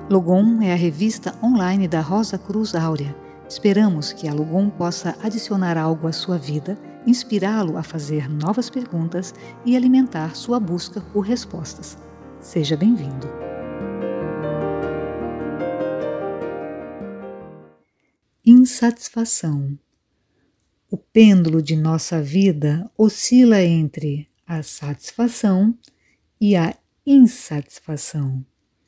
Logom é a revista online da Rosa Cruz Áurea. Esperamos que a Logom possa adicionar algo à sua vida, inspirá-lo a fazer novas perguntas e alimentar sua busca por respostas. Seja bem-vindo. Insatisfação. O pêndulo de nossa vida oscila entre a satisfação e a insatisfação.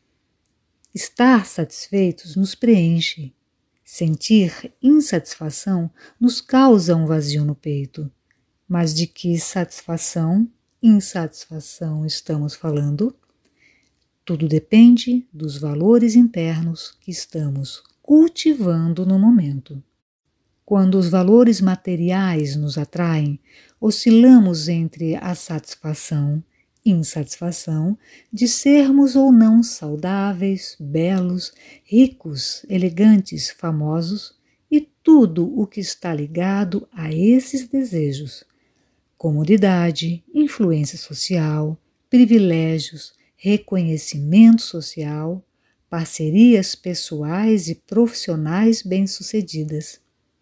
Estar satisfeitos nos preenche. Sentir insatisfação nos causa um vazio no peito. Mas de que satisfação, insatisfação estamos falando? Tudo depende dos valores internos que estamos cultivando no momento. Quando os valores materiais nos atraem, oscilamos entre a satisfação e insatisfação de sermos ou não saudáveis, belos, ricos, elegantes, famosos e tudo o que está ligado a esses desejos. Comodidade, influência social, privilégios, reconhecimento social, parcerias pessoais e profissionais bem-sucedidas.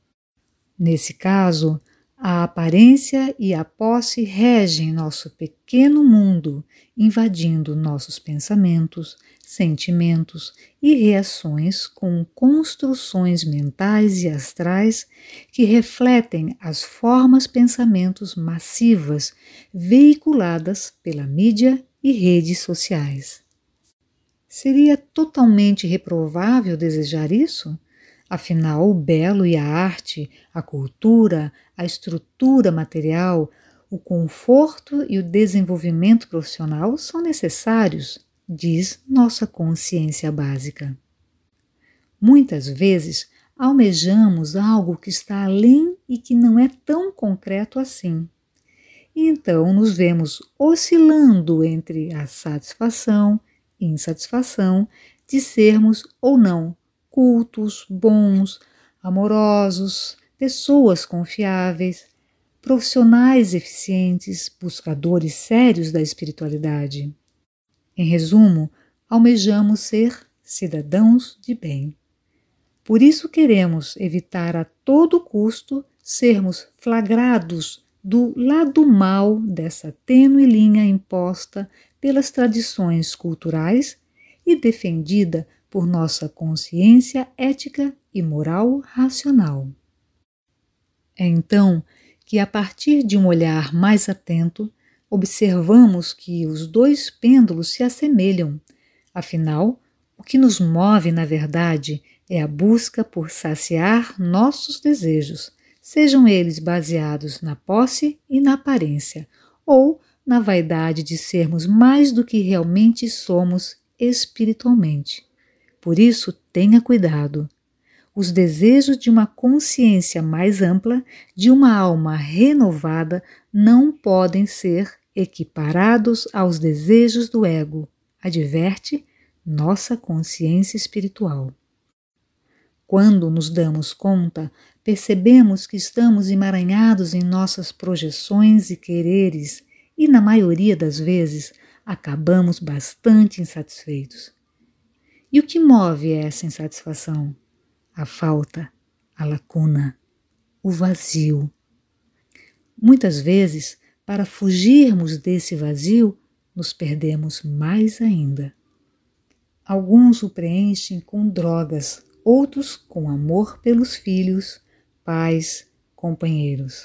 Nesse caso, a aparência e a posse regem nosso pequeno mundo, invadindo nossos pensamentos, sentimentos e reações com construções mentais e astrais que refletem as formas-pensamentos massivas veiculadas pela mídia e redes sociais. Seria totalmente reprovável desejar isso? Afinal, o belo e a arte, a cultura, a estrutura material, o conforto e o desenvolvimento profissional são necessários, diz nossa consciência básica. Muitas vezes, almejamos algo que está além e que não é tão concreto assim. E então nos vemos oscilando entre a satisfação e insatisfação de sermos ou não cultos, bons, amorosos, pessoas confiáveis, profissionais eficientes, buscadores sérios da espiritualidade. Em resumo, almejamos ser cidadãos de bem. Por isso queremos evitar a todo custo sermos flagrados do lado mal dessa tênue linha imposta pelas tradições culturais e defendida por nossa consciência ética e moral racional. É então que, a partir de um olhar mais atento, observamos que os dois pêndulos se assemelham. Afinal, o que nos move, na verdade, é a busca por saciar nossos desejos, sejam eles baseados na posse e na aparência, ou na vaidade de sermos mais do que realmente somos espiritualmente. Por isso, tenha cuidado. Os desejos de uma consciência mais ampla, de uma alma renovada, não podem ser equiparados aos desejos do ego, adverte nossa consciência espiritual. Quando nos damos conta, percebemos que estamos emaranhados em nossas projeções e quereres e, na maioria das vezes, acabamos bastante insatisfeitos. E o que move essa insatisfação? A falta, a lacuna, o vazio. Muitas vezes, para fugirmos desse vazio, nos perdemos mais ainda. Alguns o preenchem com drogas, outros com amor pelos filhos, pais, companheiros.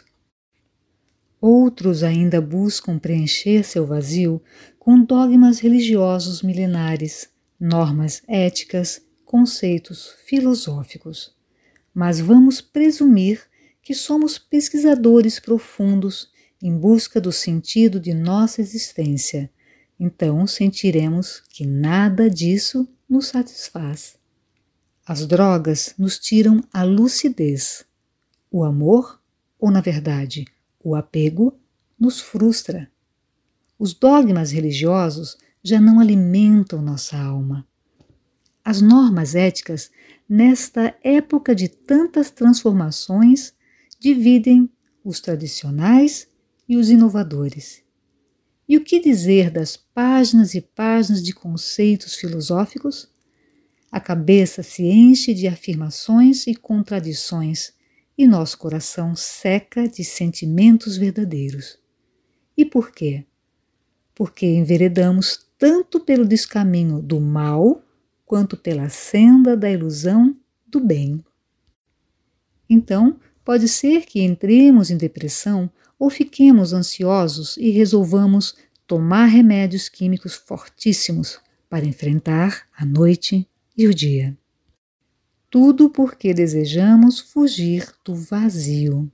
Outros ainda buscam preencher seu vazio com dogmas religiosos milenares, normas éticas, conceitos filosóficos. Mas vamos presumir que somos pesquisadores profundos em busca do sentido de nossa existência. Então sentiremos que nada disso nos satisfaz. As drogas nos tiram a lucidez. O amor, ou na verdade, o apego, nos frustra. Os dogmas religiosos já não alimentam nossa alma. As normas éticas, nesta época de tantas transformações, dividem os tradicionais e os inovadores. E o que dizer das páginas e páginas de conceitos filosóficos? a cabeça se enche de afirmações e contradições e nosso coração seca de sentimentos verdadeiros. E por quê? Porque enveredamos tanto pelo descaminho do mal quanto pela senda da ilusão do bem. Então, pode ser que entremos em depressão ou fiquemos ansiosos e resolvamos tomar remédios químicos fortíssimos para enfrentar a noite e o dia. Tudo porque desejamos fugir do vazio.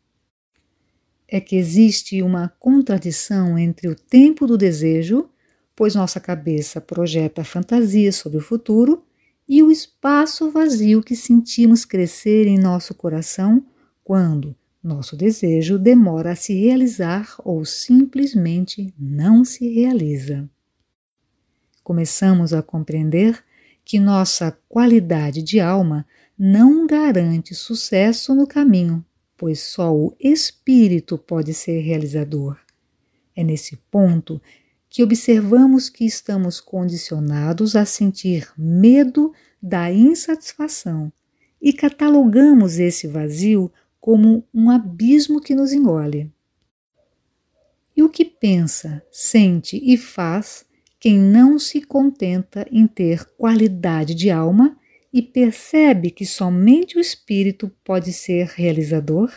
É que existe uma contradição entre o tempo do desejo, pois nossa cabeça projeta fantasias sobre o futuro, e o espaço vazio que sentimos crescer em nosso coração quando nosso desejo demora a se realizar ou simplesmente não se realiza. Começamos a compreender que nossa qualidade de alma não garante sucesso no caminho, pois só o espírito pode ser realizador. É nesse ponto que observamos que estamos condicionados a sentir medo da insatisfação e catalogamos esse vazio como um abismo que nos engole. E o que pensa, sente e faz quem não se contenta em ter qualidade de alma e percebe que somente o espírito pode ser realizador?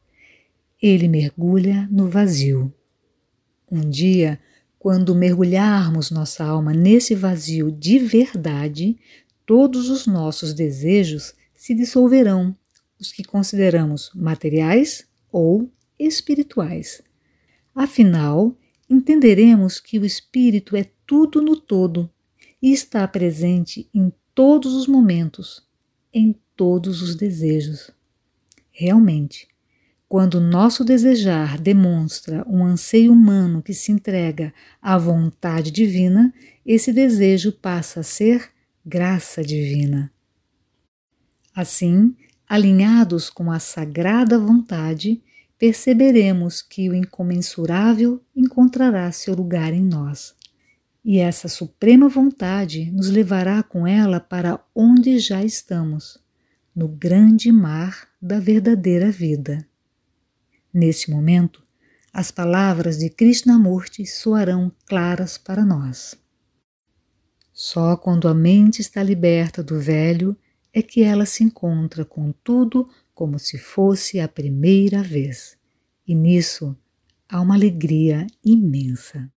Ele mergulha no vazio. Um dia, quando mergulharmos nossa alma nesse vazio de verdade, todos os nossos desejos se dissolverão, os que consideramos materiais ou espirituais. Afinal, entenderemos que o espírito é tudo no todo e está presente em todos os momentos, em todos os desejos. Realmente, quando nosso desejar demonstra um anseio humano que se entrega à vontade divina, esse desejo passa a ser graça divina. Assim, alinhados com a sagrada vontade, perceberemos que o incomensurável encontrará seu lugar em nós. E essa suprema vontade nos levará com ela para onde já estamos, no grande mar da verdadeira vida. Nesse momento, as palavras de Krishnamurti soarão claras para nós. Só quando a mente está liberta do velho é que ela se encontra com tudo como se fosse a primeira vez. E nisso há uma alegria imensa.